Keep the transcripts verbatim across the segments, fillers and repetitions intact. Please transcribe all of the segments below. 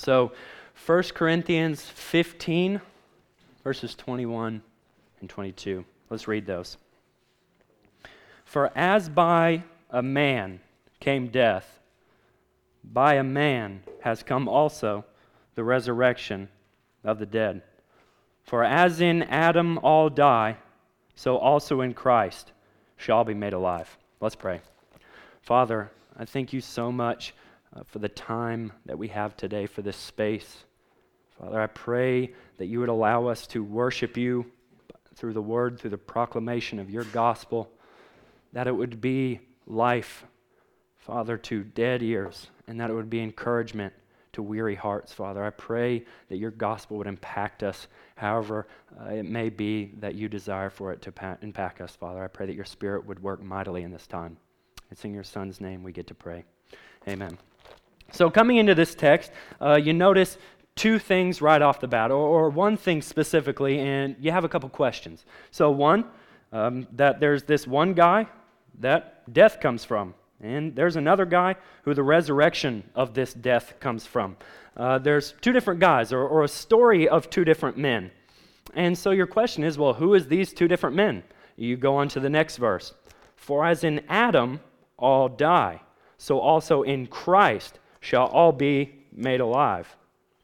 So, First Corinthians fifteen, verses twenty-one and twenty-two. Let's read those. For as by a man came death, by a man has come also the resurrection of the dead. For as in Adam all die, so also in Christ shall all be made alive. Let's pray. Father, I thank you so much uh, for the time that we have today, for this space. Father, I pray that you would allow us to worship you through the word, through the proclamation of your gospel, that it would be life, Father, to dead ears, and that it would be encouragement to weary hearts, Father. I pray that your gospel would impact us however uh, it may be that you desire for it to pa- impact us, Father. I pray that your Spirit would work mightily in this time. It's in your Son's name we get to pray. Amen. So coming into this text, uh, you notice two things right off the bat, or, or one thing specifically, and you have a couple questions. So one, um, that there's this one guy that death comes from. And there's another guy who the resurrection of this death comes from. Uh, there's two different guys, or, or a story of two different men. And so your question is, well, who is these two different men? You go on to the next verse. For as in Adam all die, so also in Christ shall all be made alive.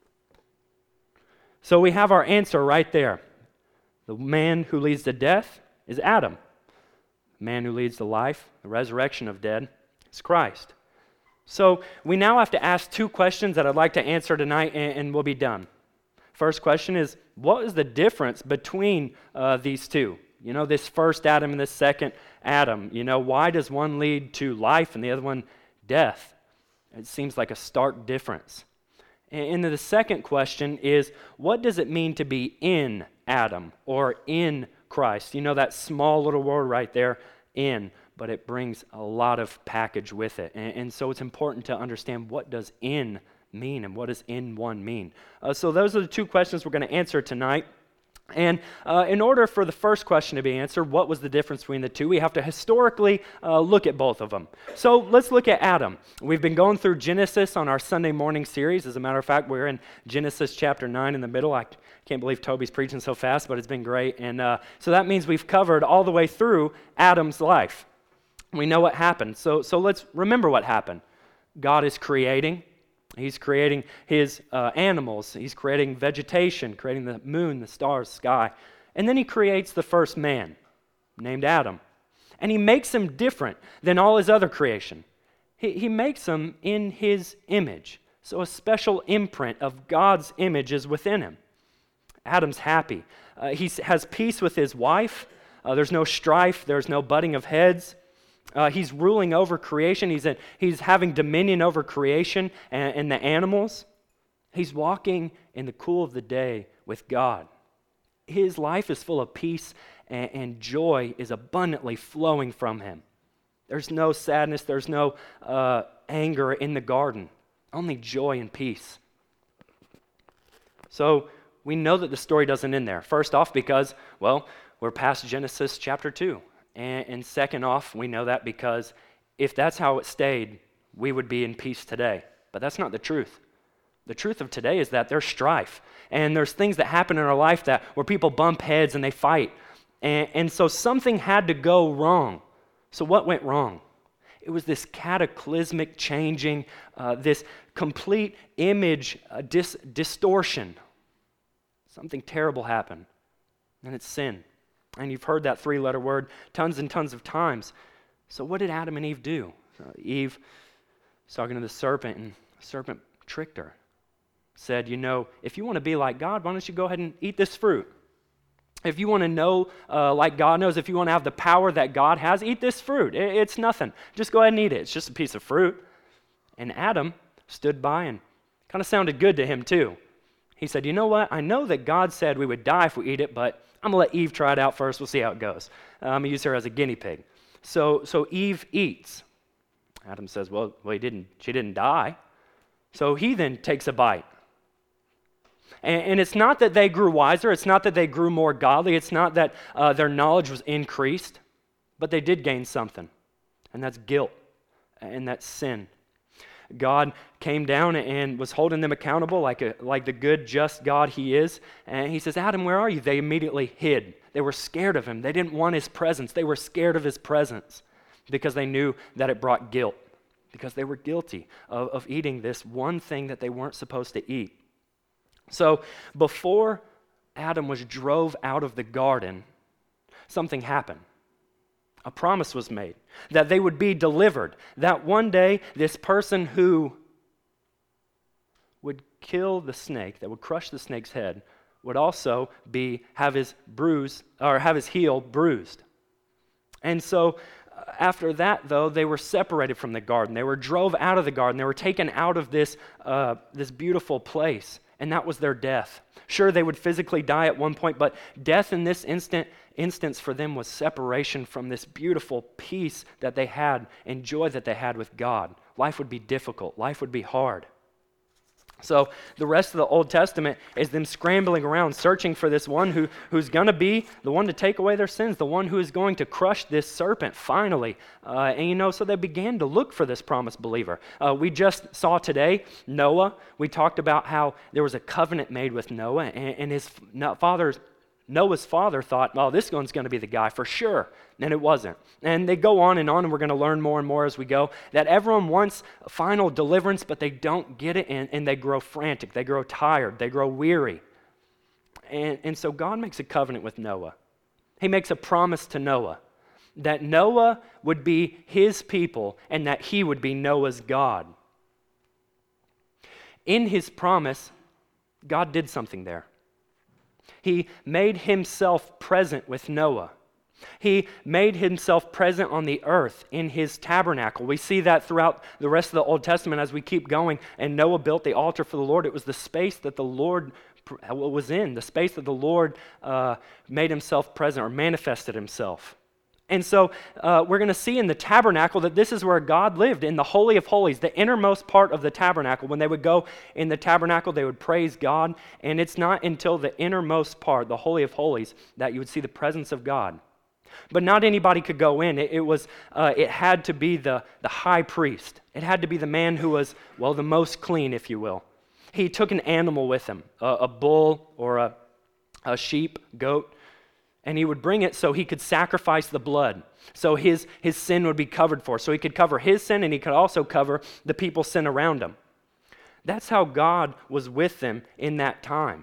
So we have our answer right there. The man who leads to death is Adam. The man who leads to life, the resurrection of dead, is Christ. So we now have to ask two questions that I'd like to answer tonight, and, and we'll be done. First question is, what is the difference between uh, these two? You know, this first Adam and this second Adam. You know, why does one lead to life and the other one death? It seems like a stark difference. And the second question is, what does it mean to be in Adam or in Christ? You know, that small little word right there, in, but it brings a lot of package with it. And, and so it's important to understand, what does in mean and what does in one mean? Uh, so those are the two questions we're going to answer tonight. And uh, in order for the first question to be answered, what was the difference between the two? We have to historically uh, look at both of them. So let's look at Adam. We've been going through Genesis on our Sunday morning series. As a matter of fact, we're in Genesis chapter nine in the middle. I can't believe Toby's preaching so fast, but it's been great. And uh, so that means we've covered all the way through Adam's life. We know what happened. So, so let's remember what happened. God is creating. He's creating his uh, animals. He's creating vegetation, creating the moon, the stars, sky. And then he creates the first man, named Adam. And he makes him different than all his other creation. He, he makes him in his image. So a special imprint of God's image is within him. Adam's happy. Uh, he has peace with his wife. Uh, there's no strife. There's no butting of heads. Uh, he's ruling over creation. He's, a, he's having dominion over creation and, and the animals. He's walking in the cool of the day with God. His life is full of peace, and, and joy is abundantly flowing from him. There's no sadness. There's no uh, anger in the garden. Only joy and peace. So we know that the story doesn't end there. First off, because, well, we're past Genesis chapter two. And, and second off, we know that because if that's how it stayed, we would be in peace today. But that's not the truth. The truth of today is that there's strife. And there's things that happen in our life that where people bump heads and they fight. And, and so something had to go wrong. So what went wrong? It was this cataclysmic changing, uh, this complete image uh, dis- distortion. Something terrible happened. And it's sin. And you've heard that three-letter word tons and tons of times. So what did Adam and Eve do? So Eve was talking to the serpent, and the serpent tricked her. Said, you know, if you want to be like God, why don't you go ahead and eat this fruit? If you want to know uh, like God knows, if you want to have the power that God has, eat this fruit. It, it's nothing. Just go ahead and eat it. It's just a piece of fruit. And Adam stood by and kind of sounded good to him too. He said, you know what? I know that God said we would die if we eat it, but I'm going to let Eve try it out first. We'll see how it goes. Uh, I'm going to use her as a guinea pig. So so Eve eats. Adam says, well, well he didn't, she didn't die. So he then takes a bite. And, and it's not that they grew wiser. It's not that they grew more godly. It's not that uh, their knowledge was increased. But they did gain something. And that's guilt. And that's sin. God came down and was holding them accountable like a, like the good, just God he is. And he says, Adam, where are you? They immediately hid. They were scared of him. They didn't want his presence. They were scared of his presence because they knew that it brought guilt, because they were guilty of, of eating this one thing that they weren't supposed to eat. So before Adam was drove out of the garden, something happened. A promise was made that they would be delivered, that one day this person who would kill the snake, that would crush the snake's head, would also be have his bruise or have his heel bruised. And so uh, after that, though, they were separated from the garden. They were drove out of the garden. They were taken out of this uh, this beautiful place, and that was their death. Sure, they would physically die at one point, but death in this instant instance for them was separation from this beautiful peace that they had and joy that they had with God. Life would be difficult. Life would be hard. So the rest of the Old Testament is them scrambling around, searching for this one who, who's going to be the one to take away their sins, the one who is going to crush this serpent finally. Uh, and you know, so they began to look for this promised believer. Uh, we just saw today Noah. We talked about how there was a covenant made with Noah, and, and his father's Noah's father thought, oh, this one's going to be the guy for sure. And it wasn't. And they go on and on, and we're going to learn more and more as we go, that everyone wants final deliverance, but they don't get it, and, and they grow frantic. They grow tired. They grow weary. And, and so God makes a covenant with Noah. He makes a promise to Noah that Noah would be his people and that he would be Noah's God. In his promise, God did something there. He made himself present with Noah. He made himself present on the earth in his tabernacle. We see that throughout the rest of the Old Testament as we keep going. And Noah built the altar for the Lord. It was the space that the Lord was in, the space that the Lord uh, made himself present or manifested himself. And so uh, we're going to see in the tabernacle that this is where God lived, in the Holy of Holies, the innermost part of the tabernacle. When they would go in the tabernacle, they would praise God. And it's not until the innermost part, the Holy of Holies, that you would see the presence of God. But not anybody could go in. It, it was, uh, it had to be the, the high priest. It had to be the man who was, well, the most clean, if you will. He took an animal with him, a, a bull or a, a sheep, goat, and he would bring it so he could sacrifice the blood, so his, his sin would be covered for. So he could cover his sin, and he could also cover the people's sin around him. That's how God was with them in that time.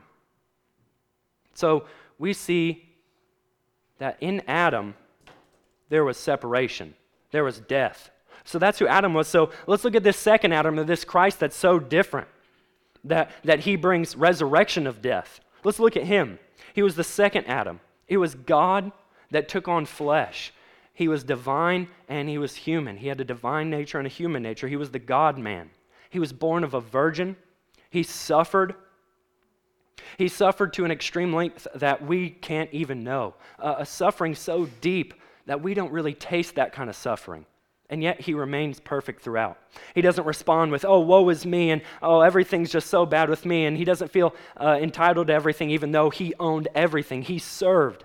So we see that in Adam, there was separation. There was death. So that's who Adam was. So let's look at this second Adam, this Christ that's so different, that, that he brings resurrection of death. Let's look at him. He was the second Adam. It was God that took on flesh. He was divine and he was human. He had a divine nature and a human nature. He was the God-man. He was born of a virgin. He suffered. He suffered to an extreme length that we can't even know. Uh, a suffering so deep that we don't really taste that kind of suffering. And yet he remains perfect throughout. He doesn't respond with, oh, woe is me, and oh, everything's just so bad with me. And he doesn't feel uh, entitled to everything, even though he owned everything. He served.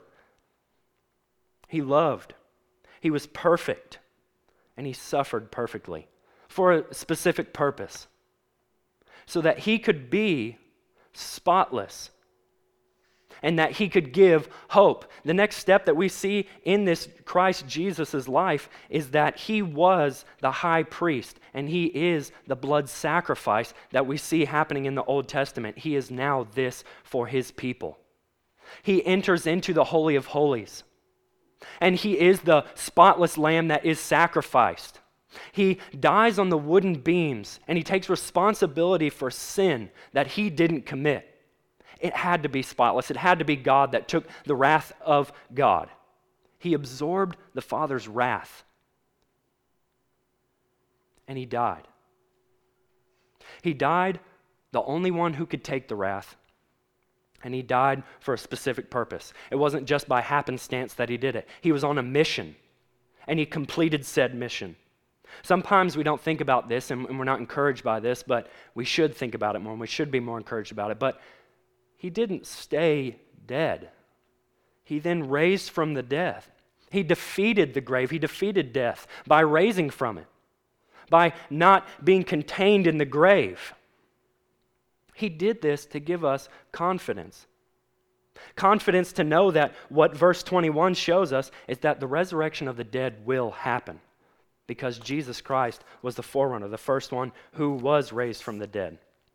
He loved. He was perfect. And he suffered perfectly for a specific purpose, so that he could be spotless and that he could give hope. The next step that we see in this Christ Jesus' life is that he was the high priest and he is the blood sacrifice that we see happening in the Old Testament. He is now this for his people. He enters into the Holy of Holies, and he is the spotless lamb that is sacrificed. He dies on the wooden beams, and he takes responsibility for sin that he didn't commit. It had to be spotless. It had to be God that took the wrath of God. He absorbed the Father's wrath, and he died. He died, the only one who could take the wrath, and he died for a specific purpose. It wasn't just by happenstance that he did it. He was on a mission, and he completed said mission. Sometimes we don't think about this, and we're not encouraged by this, but we should think about it more, and we should be more encouraged about it. But he didn't stay dead. He then raised from the dead. He defeated the grave. He defeated death by raising from it. by not being contained in the grave. He did this to give us confidence. Confidence to know that what verse twenty-one shows us is that the resurrection of the dead will happen because Jesus Christ was the forerunner, the first one who was raised from the dead.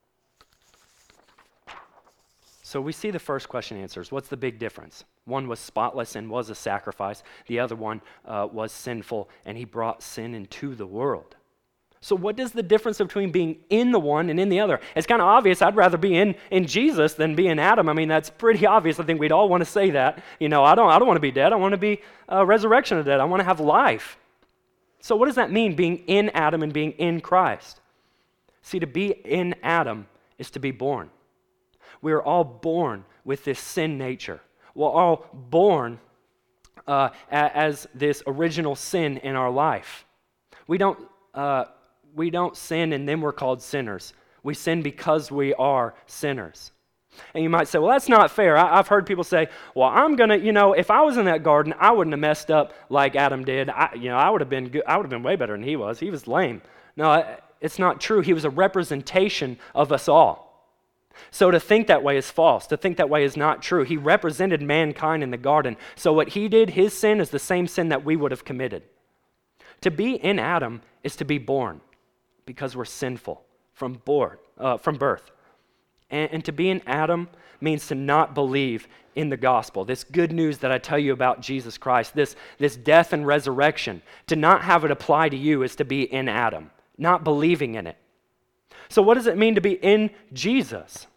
So we see the first question answers. What's the big difference? One was spotless and was a sacrifice. The other one uh, was sinful, and he brought sin into the world. So what is the difference between being in the one and in the other? It's kind of obvious. I'd rather be in, in Jesus than be in Adam. I mean, that's pretty obvious. I think we'd all want to say that. You know, I don't, I don't want to be dead. I want to be uh, resurrection of the dead. I want to have life. So what does that mean, being in Adam and being in Christ? See, to be in Adam is to be born. We are all born with this sin nature. We're all born uh, as this original sin in our life. We don't... Uh, We don't sin and then we're called sinners. We sin because we are sinners. And you might say, well, that's not fair. I, I've heard people say, well, I'm going to, you know, if I was in that garden, I wouldn't have messed up like Adam did. I, you know, I would have been good. I would have been way better than he was. He was lame. No, it's not true. He was a representation of us all. So to think that way is false. To think that way is not true. He represented mankind in the garden. So what he did, his sin, is the same sin that we would have committed. To be in Adam is to be born, because we're sinful from, board, uh, from birth. And, and to be in Adam means to not believe in the gospel, this good news that I tell you about Jesus Christ, this, this death and resurrection. To not have it apply to you is to be in Adam, not believing in it. So what does it mean to be in Jesus?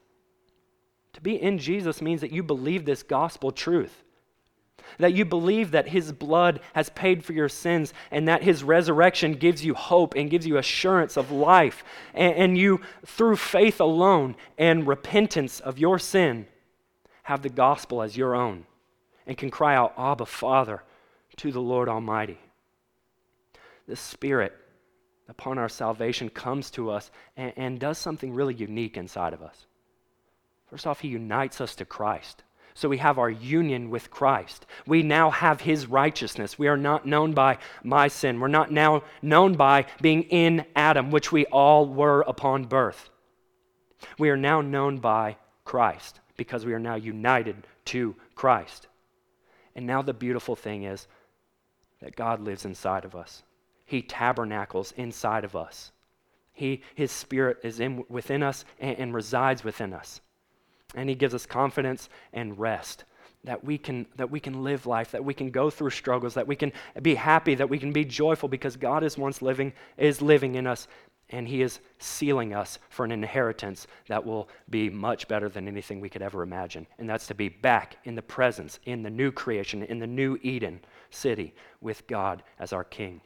To be in Jesus means that you believe this gospel truth. That you believe that his blood has paid for your sins and that his resurrection gives you hope and gives you assurance of life. And, and you, through faith alone and repentance of your sin, have the gospel as your own and can cry out, Abba, Father, to the Lord Almighty. The Spirit, upon our salvation, comes to us and, and does something really unique inside of us. First off, he unites us to Christ. So we have our union with Christ. We now have his righteousness. We are not known by my sin. We're not now known by being in Adam, which we all were upon birth. We are now known by Christ because we are now united to Christ. And now the beautiful thing is that God lives inside of us. He tabernacles inside of us. He, his Spirit is in, within us and, and resides within us. And he gives us confidence and rest that we can that we can live life, that we can go through struggles, that we can be happy, that we can be joyful because God is once living, is living in us, and he is sealing us for an inheritance that will be much better than anything we could ever imagine. And that's to be back in the presence, in the new creation, in the new Eden city with God as our King.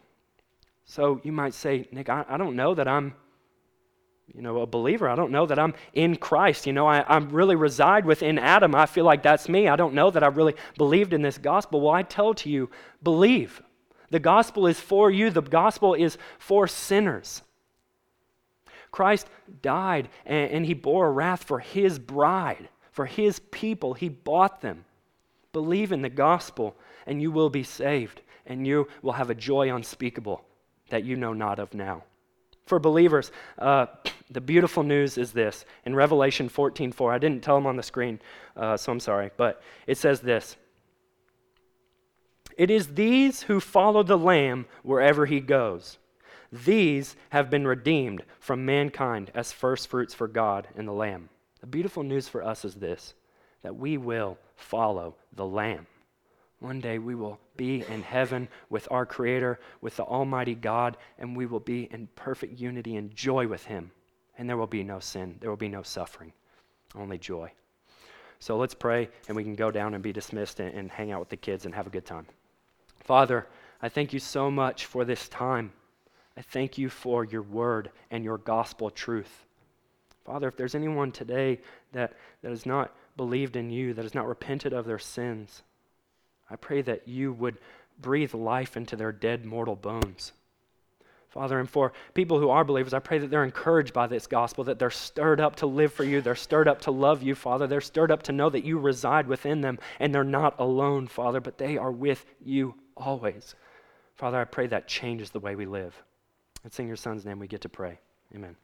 So you might say, Nick, I, I don't know that I'm you know, a believer. I don't know that I'm in Christ. You know, I, I really reside within Adam. I feel like that's me. I don't know that I really believed in this gospel. Well, I tell to you, believe. The gospel is for you. The gospel is for sinners. Christ died and, and he bore a wrath for his bride, for his people. He bought them. Believe in the gospel and you will be saved and you will have a joy unspeakable that you know not of now. For believers, uh, the beautiful news is this. In Revelation fourteen four, I didn't tell them on the screen, uh, so I'm sorry, but it says this. It is these who follow the Lamb wherever he goes. These have been redeemed from mankind as first fruits for God and the Lamb. The beautiful news for us is this, that we will follow the Lamb. One day we will be in heaven with our Creator, with the Almighty God, and we will be in perfect unity and joy with him. And there will be no sin. There will be no suffering. Only joy. So let's pray, and we can go down and be dismissed and, and hang out with the kids and have a good time. Father, I thank you so much for this time. I thank you for your word and your gospel truth. Father, if there's anyone today that, that has not believed in you, that has not repented of their sins, I pray that you would breathe life into their dead mortal bones. Father, and for people who are believers, I pray that they're encouraged by this gospel, that they're stirred up to live for you, they're stirred up to love you, Father. They're stirred up to know that you reside within them, and they're not alone, Father, but they are with you always. Father, I pray that changes the way we live. It's in your Son's name we get to pray. Amen.